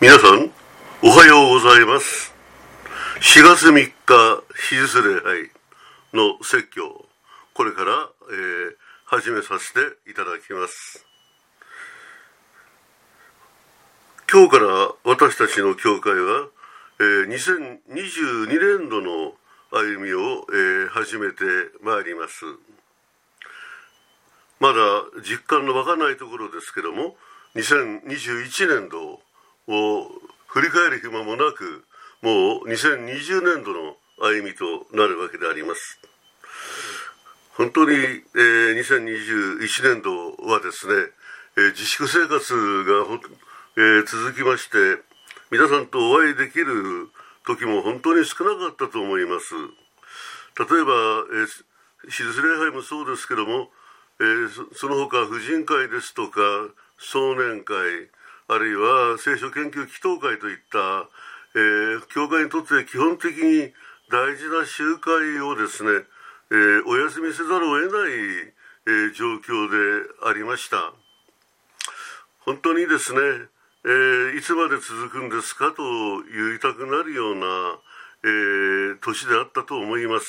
皆さんおはようございます。4月3日日術礼拝の説教、これから、始めさせていただきます。今日から私たちの教会は、2022年度の歩みを、始めてまいります。まだ実感の湧かないところですけども、2021年度を振り返る暇もなく、もう2020年度の歩みとなるわけであります。本当に、2021年度はですね、自粛生活が、続きまして、皆さんとお会いできる時も本当に少なかったと思います。例えば、手術礼拝もそうですけども、その他婦人会ですとか壮年会、あるいは聖書研究祈祷会といった、教会にとって基本的に大事な集会をですね、お休みせざるを得ない、状況でありました。本当にですね、いつまで続くんですかと言いたくなるような、年であったと思います。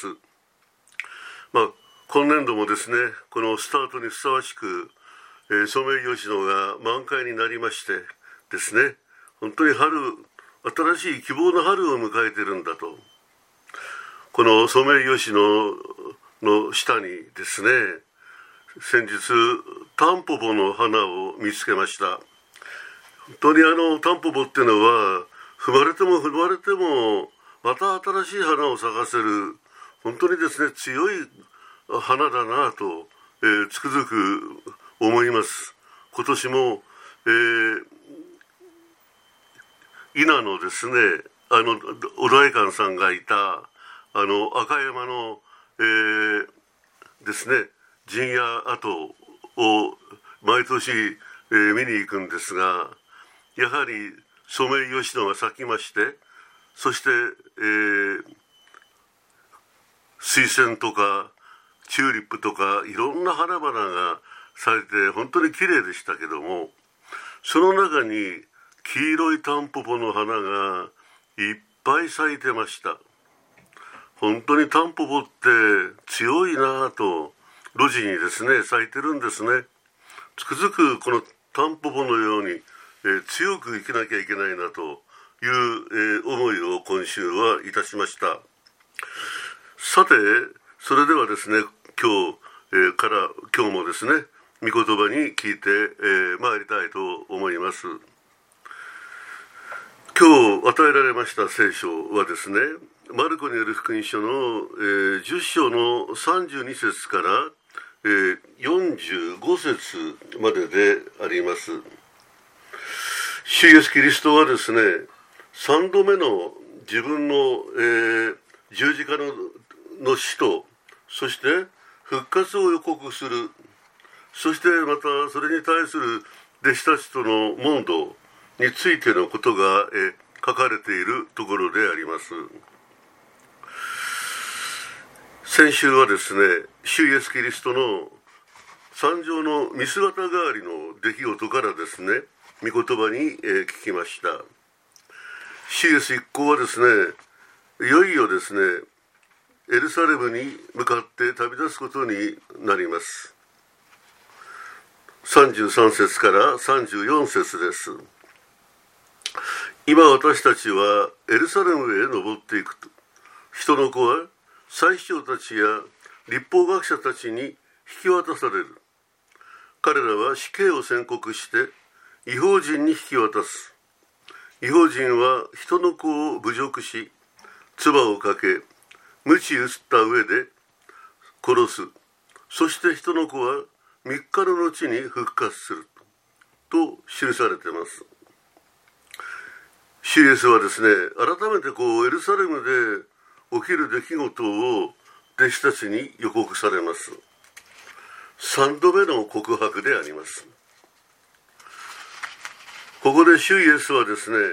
今年度もですね、このスタートにふさわしく、ソメイヨシノが満開になりましてですね、本当に新しい希望の春を迎えているんだと。このソメイヨシノの下にですね、先日タンポポの花を見つけました。本当にタンポポっていうのは踏まれても踏まれてもまた新しい花を咲かせる、本当にですね、強い花だなと、つくづく思います。今年も、伊那のですね、お代官さんがいた赤山の、ですね、陣屋跡を毎年、見に行くんですが、やはりソメイヨシノが咲きまして、そして、水仙とかチューリップとかいろんな花々が咲いて本当に綺麗でしたけども、その中に黄色いタンポポの花がいっぱい咲いてました。本当にタンポポって強いなぁと、路地にですね咲いてるんですね。つくづくこのタンポポのように、強く生きなきゃいけないなという、思いを今週はいたしました。さて、それではですね、今日もですね、御言葉に聞いて参りたいと思います。今日与えられました聖書はですね、マルコによる福音書の、10章の32節から、45節までであります。主イエスキリストはですね、3度目の自分の、十字架の死と、そして復活を予告する、そしてまたそれに対する弟子たちとの問答についてのことが、書かれているところであります。先週はですね、主イエスキリストの山上の見姿代わりの出来事からですね、御言葉に、聞きました。主イエス一行はですね、いよいよですね、エルサレムに向かって旅立つことになります。33節から34節です。今私たちはエルサレムへ登っていくと、人の子は祭司長たちや律法学者たちに引き渡される。彼らは死刑を宣告して異邦人に引き渡す。異邦人は人の子を侮辱し、唾をかけ、鞭打った上で殺す。そして人の子は3日の後に復活すると記されています。主イエスはですね、改めてエルサレムで起きる出来事を弟子たちに予告されます。3度目の告白であります。ここで主イエスはですね、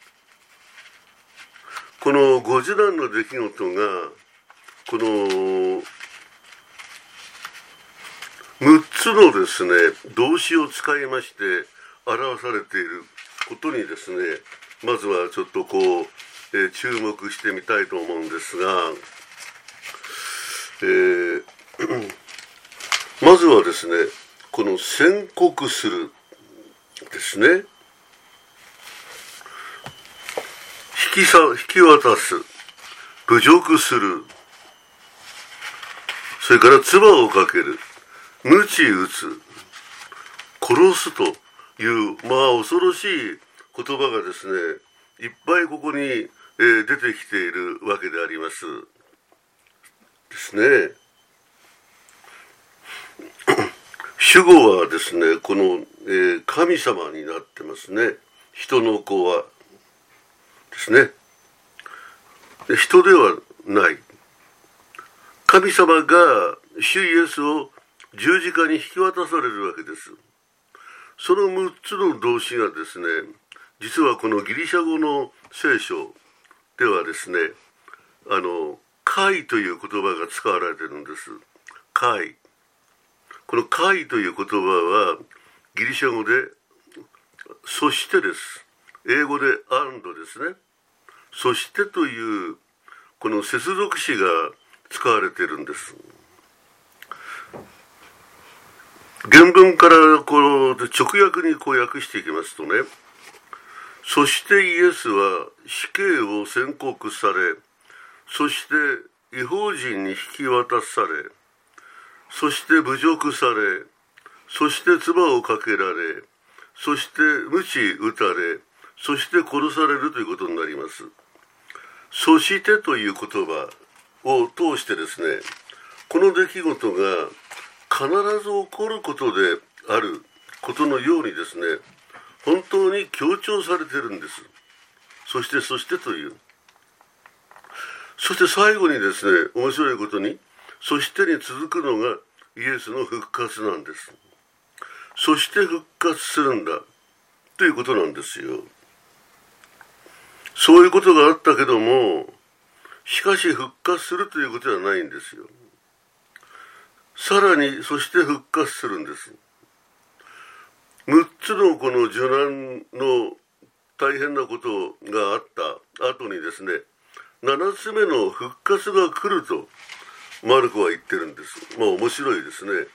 このご受難の出来事がこの6つのですね動詞を使いまして表されていることにですねまずはちょっと注目してみたいと思うんですが、まずはですね、この宣告するですね、引き渡す、侮辱する、それから唾をかける、鞭打つ、殺すという、恐ろしい言葉がですね、いっぱいここに、出てきているわけでありますですね。主語はですね、この、神様になってますね。人の子はですね。人ではない。神様が主イエスを十字架に引き渡されるわけです。その6つの動詞がですね、実はこのギリシャ語の聖書ではですね、kaiという言葉が使われているんです。kai。このkaiという言葉はギリシャ語でそしてです。英語で and ですね。そしてというこの接続詞が使われているんです。原文から直訳に訳していきますとね、そしてイエスは死刑を宣告され、そして異邦人に引き渡され、そして侮辱され、そして唾をかけられ、そして鞭打たれ、そして殺されるということになります。そしてという言葉を通してですね、この出来事が必ず起こることであることのようにですね、本当に強調されているんです。そしてという。そして最後にですね、面白いことに、そしてに続くのがイエスの復活なんです。そして復活するんだということなんですよ。そういうことがあったけども、しかし復活するということではないんですよ。さらにそして復活するんです。6つのこの受難の大変なことがあった後にですね、7つ目の復活が来るとマルコは言ってるんです。面白いですね。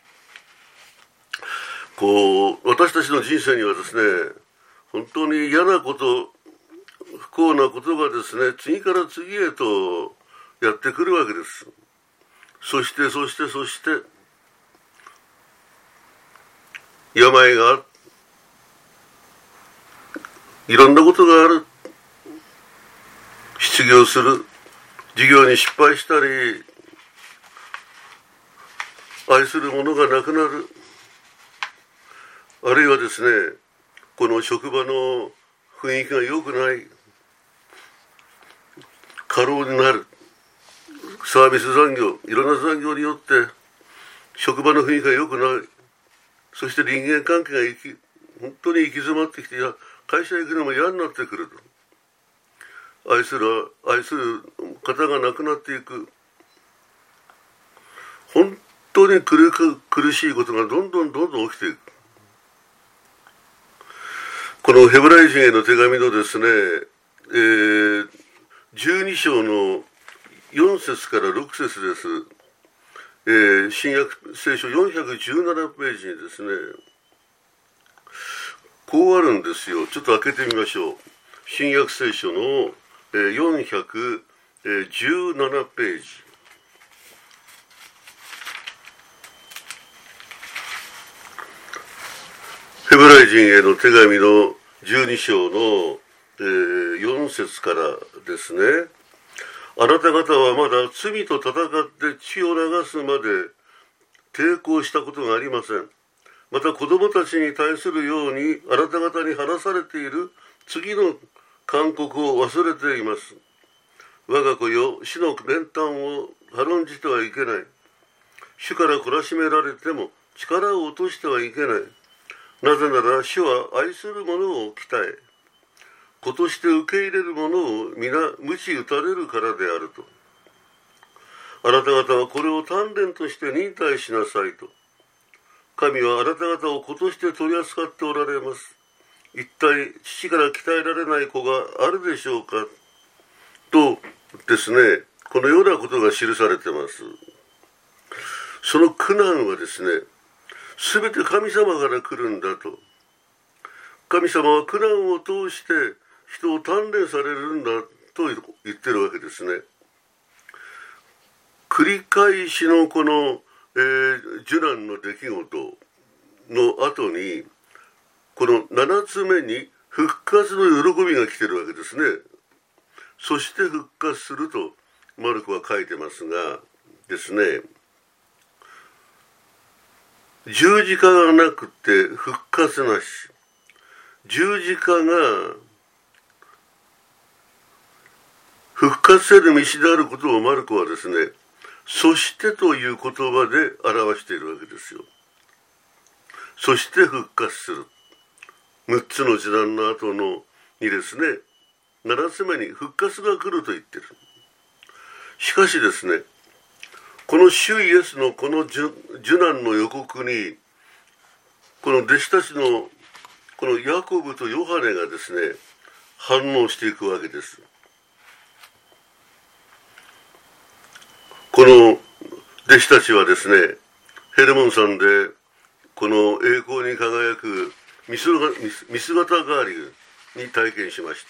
私たちの人生にはですね、本当に嫌なこと、不幸なことがですね、次から次へとやってくるわけです。そして病がある、いろんなことがある、失業する、事業に失敗したり、愛する者が亡くなる、あるいはですね、この職場の雰囲気が良くない、過労になる、サービス残業、いろんな残業によって職場の雰囲気が良くない、そして人間関係が本当に行き詰まってきて、会社行くのも嫌になってくると、愛する方が亡くなっていく、本当に苦しいことがどんどん起きていく。このヘブライ人への手紙のですね、12章の4節から6節です。新約聖書417ページにですね、こうあるんですよ。ちょっと開けてみましょう。新約聖書の417ページ。ヘブライ人への手紙の12章の4節からですね。あなた方はまだ罪と戦って血を流すまで抵抗したことがありません。また子供たちに対するようにあなた方に話されている次の勧告を忘れています。我が子よ、死の連端を軽んじてはいけない。主から懲らしめられても力を落としてはいけない。なぜなら主は愛する者を鍛え、子として受け入れる者を皆鞭打たれるからであると。あなた方はこれを鍛錬として忍耐しなさいと。神はあなた方を子として取り扱っておられます。 一体父から鍛えられない子があるでしょうかとですね、このようなことが記されています。その苦難はですね、すべて神様から来るんだと。神様は苦難を通して人を鍛錬されるんだと言ってるわけですね。繰り返しのこの、受難の出来事の後に、この7つ目に復活の喜びが来てるわけですね。そして復活するとマルコは書いてますがですね、十字架がなくて復活なし、十字架が復活せる道であることをマルコはですね、そしてという言葉で表しているわけですよ。そして復活する。6つの時代の後のにですね、7つ目に復活が来ると言っている。しかしですね、この主イエスのこの受難の予告に、この弟子たちのこのヤコブとヨハネがですね、反応していくわけです。この弟子たちはですね、ヘルモン山でこの栄光に輝く見姿代わりに体験しました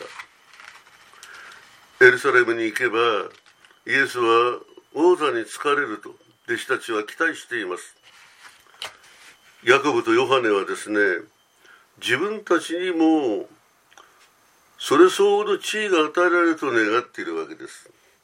。エルサレムに行けばイエスは王座に就かれると弟子たちは期待しています。ヤコブとヨハネはですね、自分たちにもそれ相応の地位が与えられると願っているわけです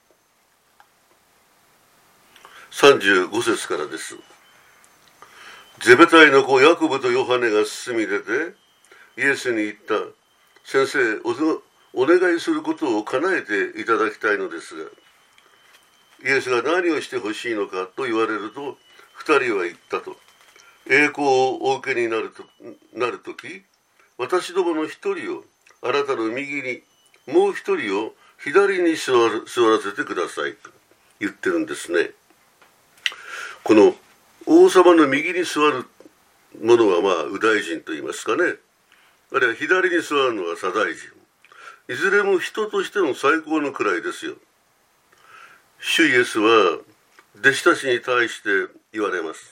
。35節からです。ゼベダイの子ヤコブとヨハネが進み出てイエスに言った。先生、お願いすることを叶えていただきたいのですが、イエスが何をしてほしいのかと言われると、2人は言ったと。栄光をお受けになるとき、私どもの1人をあなたの右に、もう1人を左に座らせてくださいと言ってるんですね。この王様の右に座る者は右大臣と言いますかね。あるいは左に座るのは左大臣。いずれも人としての最高の位ですよ。主イエスは弟子たちに対して言われます。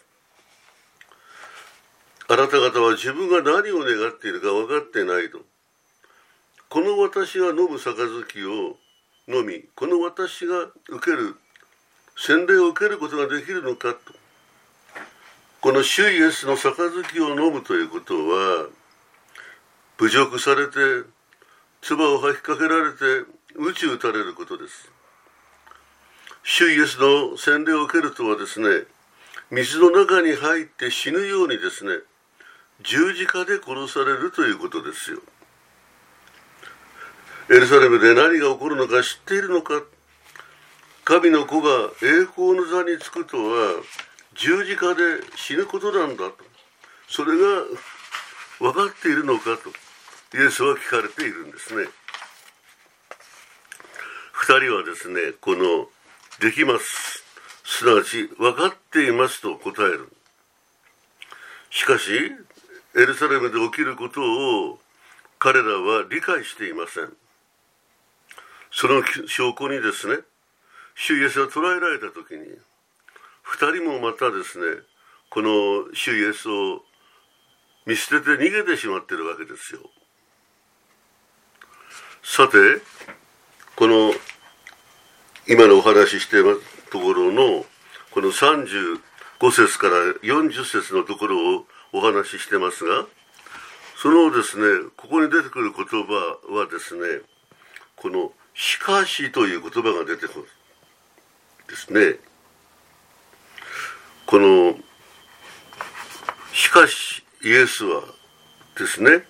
あなた方は自分が何を願っているか分かってないと。この私が飲む杯を飲み、この私が受ける洗礼を受けることができるのかと。この主イエスの杯を飲むということは、侮辱されて唾を吐きかけられて鞭打たれることです。主イエスの洗礼を受けるとはですね、水の中に入って死ぬようにですね、十字架で殺されるということですよ。エルサレムで何が起こるのか知っているのか。神の子が栄光の座につくとは十字架で死ぬことなんだと。それが分かっているのかとイエスは聞かれているんですね。2人はですね、このできます、すなわち分かっていますと答える。しかしエルサレムで起きることを彼らは理解していません。その証拠にですね、主イエスが捕らえられた時に2人もまたですね、この主イエスを見捨てて逃げてしまっているわけですよ。さて、この今のお話ししているところのこの35節から40節のところをお話ししてますが、そのですね、ここに出てくる言葉はですね、このしかしという言葉が出てくるですね。このしかしイエスはですね、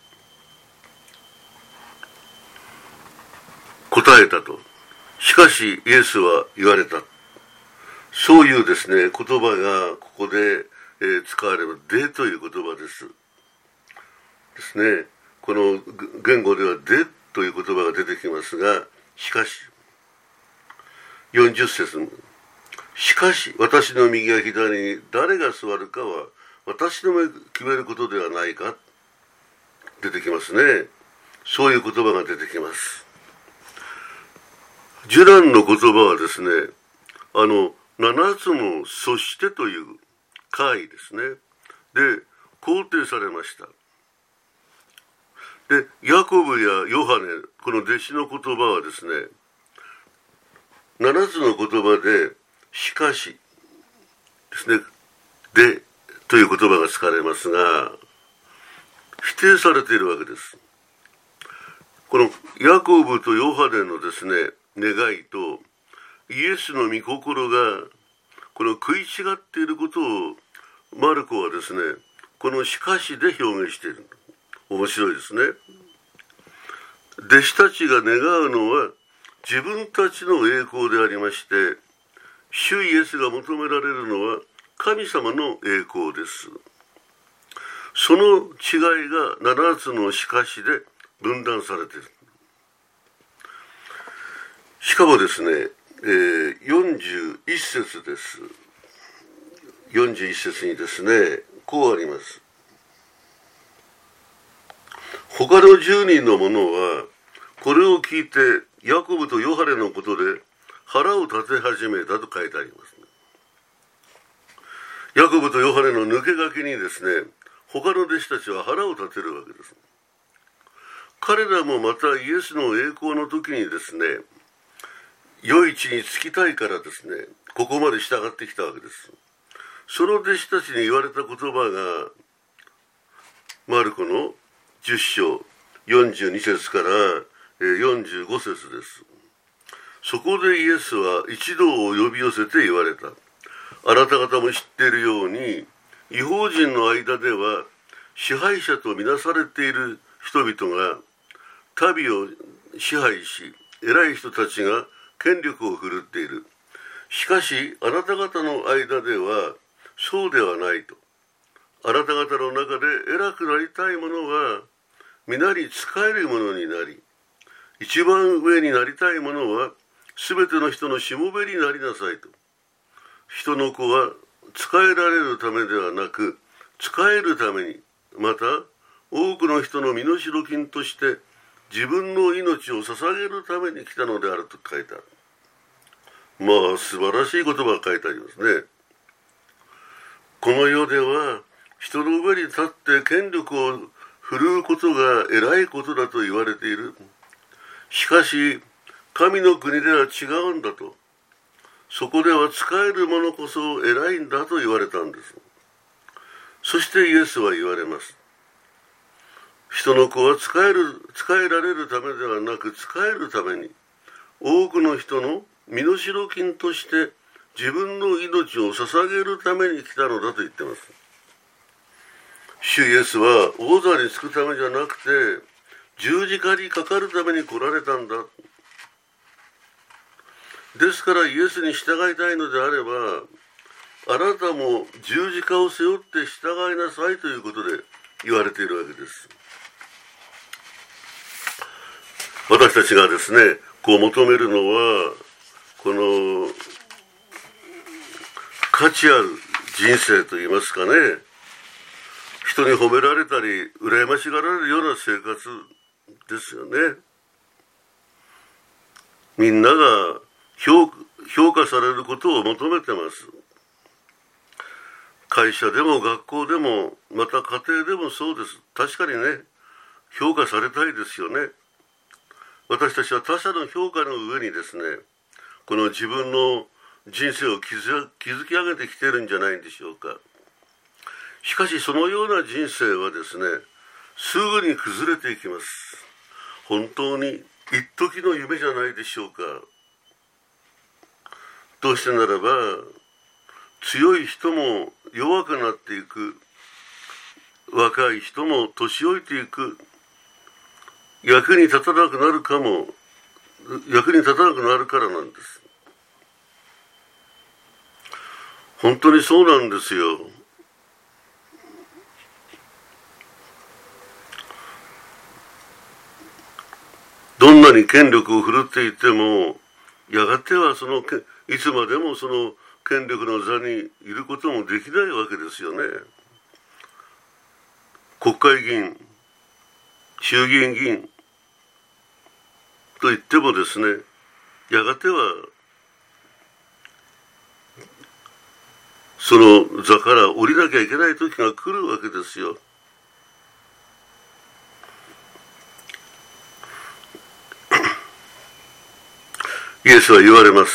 答えたと。しかしイエスは言われた。そういうですね、言葉がここで、使われるでという言葉ですね。この言語ではでという言葉が出てきますが、しかし40節、しかし私の右や左に誰が座るかは私の決めることではないか出てきますね。そういう言葉が出てきます。ジュランの言葉はですね、7つのそしてという回ですね。で、肯定されました。で、ヤコブやヨハネ、この弟子の言葉はですね、7つの言葉で、しかしですね、で、という言葉が使われますが、否定されているわけです。このヤコブとヨハネのですね、願いとイエスの御心がこの食い違っていることをマルコはですね、このしかしで表現している。面白いですね。弟子たちが願うのは自分たちの栄光でありまして、主イエスが求められるのは神様の栄光です。その違いが7つのしかしで分断されている。しかもですね、41節です。41節にですね、こうあります。他の10人の者はこれを聞いてヤコブとヨハネのことで腹を立て始めたと書いてあります。ヤコブとヨハネの抜け書きにですね、他の弟子たちは腹を立てるわけです。彼らもまたイエスの栄光の時にですね、良い地に就きたいからですね、ここまで従ってきたわけです。その弟子たちに言われた言葉がマルコの10章42節から45節です。そこでイエスは一同を呼び寄せて言われた。あなた方も知っているように、異邦人の間では支配者とみなされている人々が民を支配し、偉い人たちが権力を振るっている。しかしあなた方の間ではそうではないと。あなた方の中で偉くなりたい者は皆に仕える者になり、一番上になりたい者はすべての人のしもべになりなさいと。人の子は仕えられるためではなく、仕えるために、また多くの人の身代金として自分の命を捧げるために来たのであると書いてある。まあ素晴らしい言葉が書いてありますね。この世では人の上に立って権力を振るうことが偉いことだと言われている。しかし神の国では違うんだと。そこでは仕える者こそ偉いんだと言われたんです。そしてイエスは言われます。人の子は仕えられるためではなく、仕えるために多くの人の身代金として自分の命を捧げるために来たのだと言っています。主イエスは王座につくためじゃなくて十字架にかかるために来られたんだ。ですからイエスに従いたいのであれば、あなたも十字架を背負って従いなさいということで言われているわけです。私たちがですね、こう求めるのは、この価値ある人生といいますかね、人に褒められたり羨ましがられるような生活ですよね。みんなが評価されることを求めてます。会社でも学校でも、また家庭でもそうです。確かにね、評価されたいですよね。私たちは他者の評価の上にですね、この自分の人生を築き上げてきているんじゃないんでしょうか。しかしそのような人生はですね、すぐに崩れていきます。本当に一時の夢じゃないでしょうか。どうしてならば、強い人も弱くなっていく、若い人も年老いていく、役に立たなくなるからなんです。本当にそうなんですよ。どんなに権力を振るっていても、やがてはいつまでもその権力の座にいることもできないわけですよね。国会議員、 衆議院議員といってもですね、やがてはその座から降りなきゃいけない時が来るわけですよ。イエスは言われます。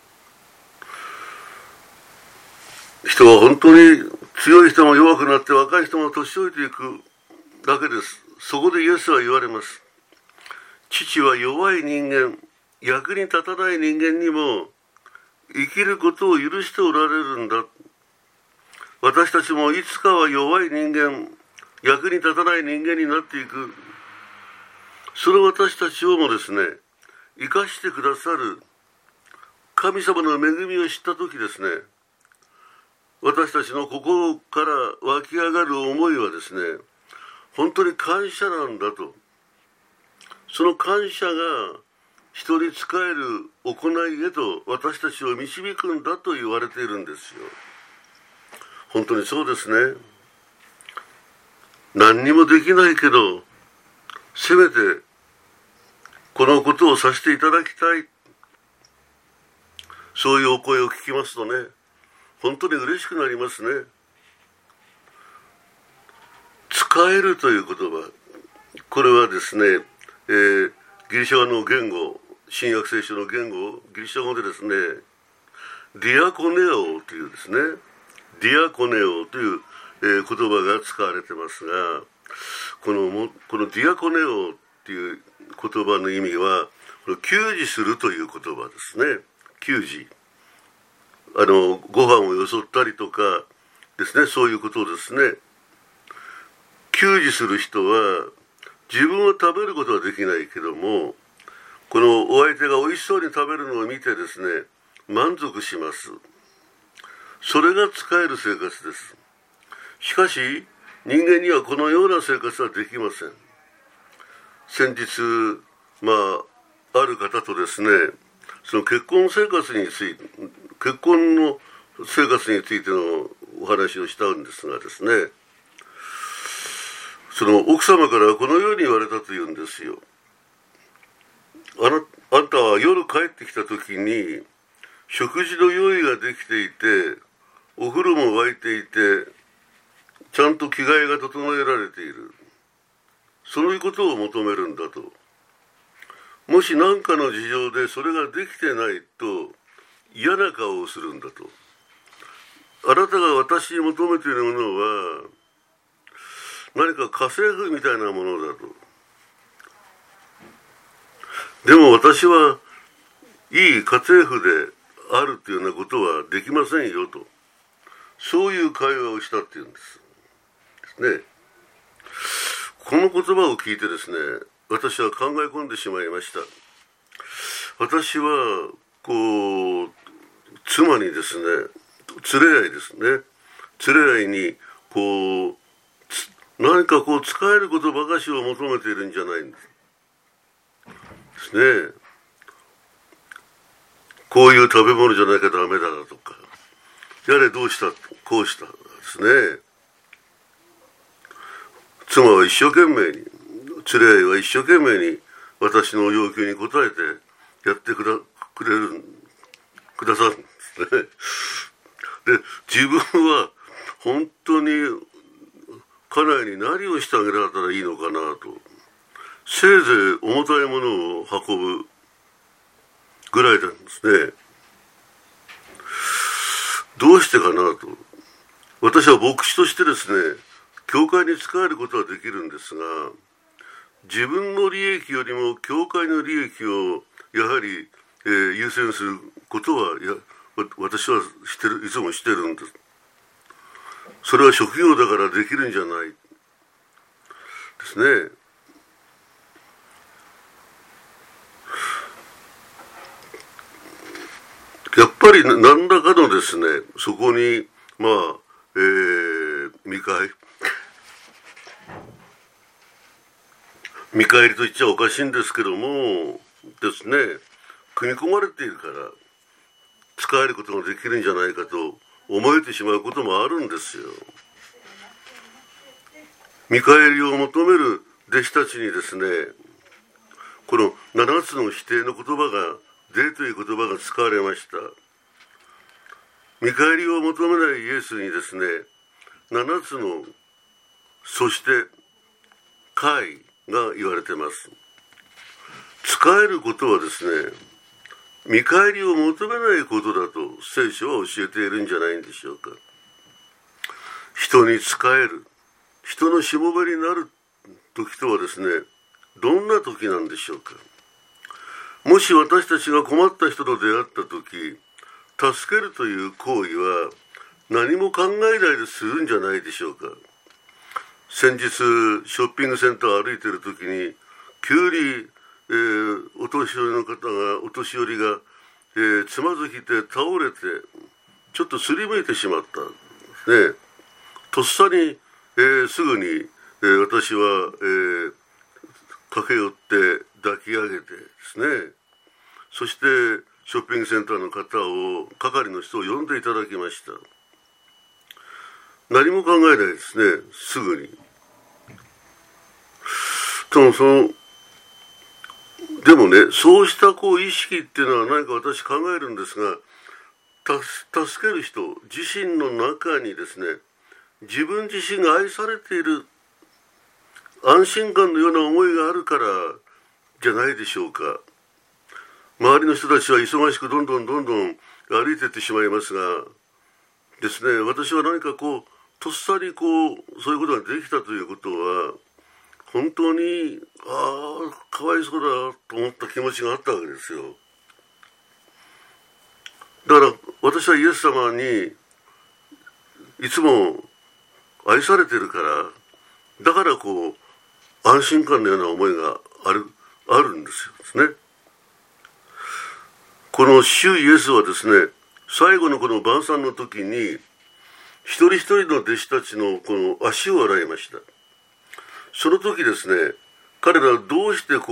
人は本当に強い人も弱くなって若い人も年老いていくだけです。そこでイエスは言われます。父は弱い人間、役に立たない人間にも生きることを許しておられるんだ。私たちもいつかは弱い人間、役に立たない人間になっていく。その私たちをもですね、生かしてくださる神様の恵みを知ったときですね、私たちの心から湧き上がる思いはですね、本当に感謝なんだと。その感謝が人に仕える行いへと私たちを導くんだと言われているんですよ。本当にそうですね。何にもできないけど、せめてこのことをさせていただきたい。そういうお声を聞きますとね、本当に嬉しくなりますね。使えるという言葉、これはですね、ギリシャ語の言語、新約聖書の言語、ギリシャ語でですね、ディアコネオというですね、ディアコネオという、言葉が使われてますが、このディアコネオという言葉の意味は、給仕するという言葉ですね。給仕。ご飯をよそったりとかですね、そういうことですね。給仕する人は自分は食べることはできないけども、このお相手が美味しそうに食べるのを見てですね、満足します。それが使える生活です。しかし人間にはこのような生活はできません。先日ある方とですね、その結婚の生活についてのお話をしたんですがですね、その奥様からこのように言われたというんですよ。あんたは夜帰ってきた時に食事の用意ができていて、お風呂も沸いていて、ちゃんと着替えが整えられている。そういうことを求めるんだと。もし何かの事情でそれができてないと嫌な顔をするんだと。あなたが私に求めているものは何か家政婦みたいなものだと。でも私はいい家政婦であるというようなことはできませんよと。そういう会話をしたっていうんですね。この言葉を聞いてですね、私は考え込んでしまいました。私は妻にですね、連れ合いですね、連れ合いに何か使えることばかしを求めているんじゃないんですね。こういう食べ物じゃなきゃダメだとか、やれどうしたこうしたですね。妻は一生懸命に、連れ合いは一生懸命に私の要求に応えてやってくださるんですね。で、自分は本当に家内に何をしてあげられたらいいのかなと。せいぜい重たいものを運ぶぐらいなんですね。どうしてかなと。私は牧師としてですね、教会に仕えることはできるんですが、自分の利益よりも教会の利益をやはり、優先することは私はいつもしてるんです。それは職業だからできるんじゃないですね。やっぱり何らかのですね、そこに見返りと言っちゃおかしいんですけどもですね、組み込まれているから使えることができるんじゃないかと思えてしまうこともあるんですよ。見返りを求める弟子たちにですね、この7つの否定の言葉が、でという言葉が使われました。見返りを求めないイエスにですね、7つのそして解が言われています。使えることはですね、見返りを求めないことだと聖書は教えているんじゃないんでしょうか。人に仕える、人のしもべになる時とはですね、どんな時なんでしょうか。もし私たちが困った人と出会った時、助けるという行為は何も考えないでするんじゃないでしょうか。先日ショッピングセンターを歩いている時に急に、お年寄りが、つまずきて倒れてちょっとすりむいてしまったんですね。とっさに、すぐに、私は、駆け寄って抱き上げてですね、そしてショッピングセンターの方を、係の人を呼んでいただきました。何も考えないですね、すぐに。でもね、そうした意識っていうのは何か私考えるんですが、助ける人自身の中にですね、自分自身が愛されている安心感のような思いがあるからじゃないでしょうか。周りの人たちは忙しくどんどん歩いていってしまいますがですね、私は何かとっさにそういうことができたということは、本当にかわいそうだと思った気持ちがあったわけですよ。だから私はイエス様にいつも愛されてるから、だから安心感のような思いがあるんですよね。この主イエスはですね、最後のこの晩餐の時に一人一人の弟子たちのこの足を洗いました。その時ですね、彼らはどうして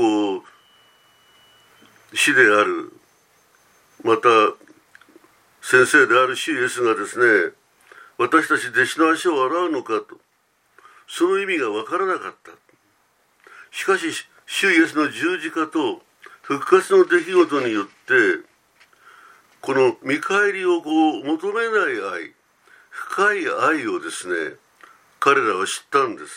師である、また先生である主イエスがですね、私たち弟子の足を洗うのかと、その意味が分からなかった。しかし主イエスの十字架と復活の出来事によって、この見返りを求めない愛、深い愛をですね、彼らは知ったんです。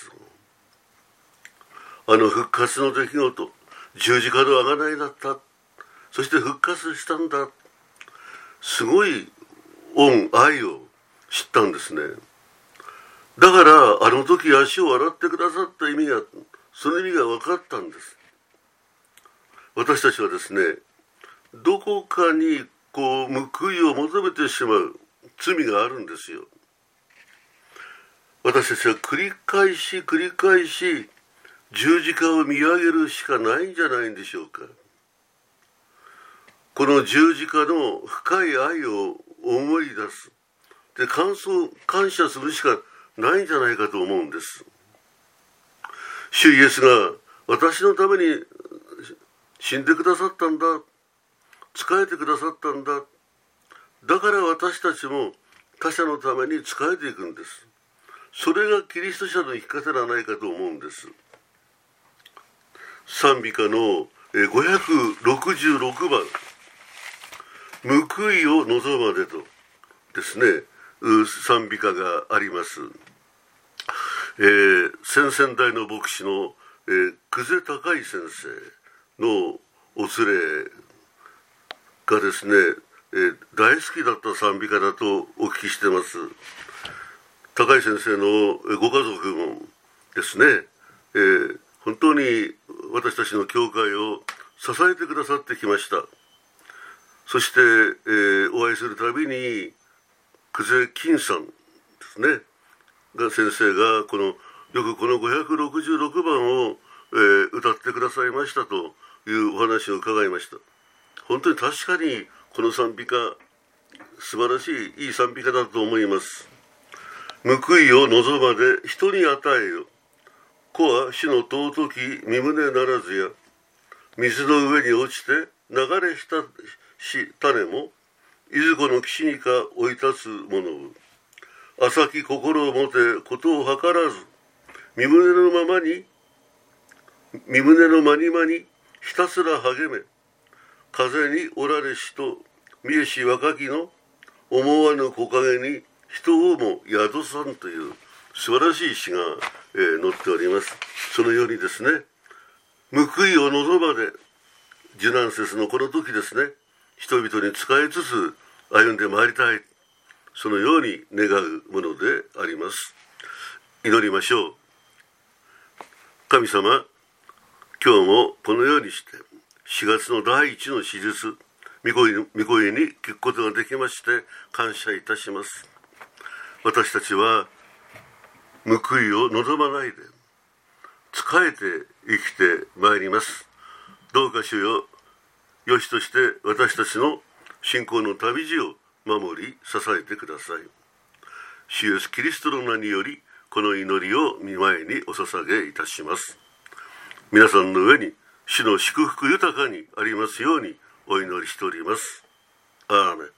復活の出来事、十字架の贖いだった、そして復活したんだ、すごい愛を知ったんですね。だからあの時足を洗ってくださった意味が、その意味が分かったんです。私たちはですね、どこかに報いを求めてしまう罪があるんですよ。私たちは繰り返し十字架を見上げるしかないんじゃないんでしょうか。この十字架の深い愛を思い出す。で、感謝するしかないんじゃないかと思うんです。主イエスが私のために死んでくださったんだ。仕えてくださったんだ。だから私たちも他者のために仕えていくんです。それがキリスト者の生き方ではないかと思うんです。賛美歌の566番、報いを望までとですね、賛美歌があります。先々代の牧師の、久世高い先生のお連れがですね、大好きだった賛美歌だとお聞きしてます。高い先生のご家族もですね、本当に私たちの教会を支えてくださってきました。そして、お会いするたびに久世金さんですね先生がよくこの566番を、歌ってくださいましたというお話を伺いました。本当に確かにこの賛美歌、素晴らしいいい賛美歌だと思います。報いを望まで人に与えよ。子は主の尊き身旨ならずや。水の上に落ちて流れしたし種も、いずこの岸にか追い立つものを。浅き心を持てことを図らず、身旨のままに身胸のまにまにひたすら励め、風におられしと見えし若きの思わぬ木陰に人をも宿さんという素晴らしい詩が、載っております。そのようにですね、報いを望まで受難節のこの時ですね、人々に仕えつつ歩んでまいりたい、そのように願うものであります。祈りましょう。神様、今日もこのようにして4月の第一の手術、御声に聞くことができまして感謝いたします。私たちは報いを望まないで仕えて生きてまいります。どうか主よ、よしとして私たちの信仰の旅路を守り支えてください。主イエスキリストの名によりこの祈りを御前にお捧げいたします。皆さんの上に主の祝福豊かにありますようにお祈りしております。アーメン。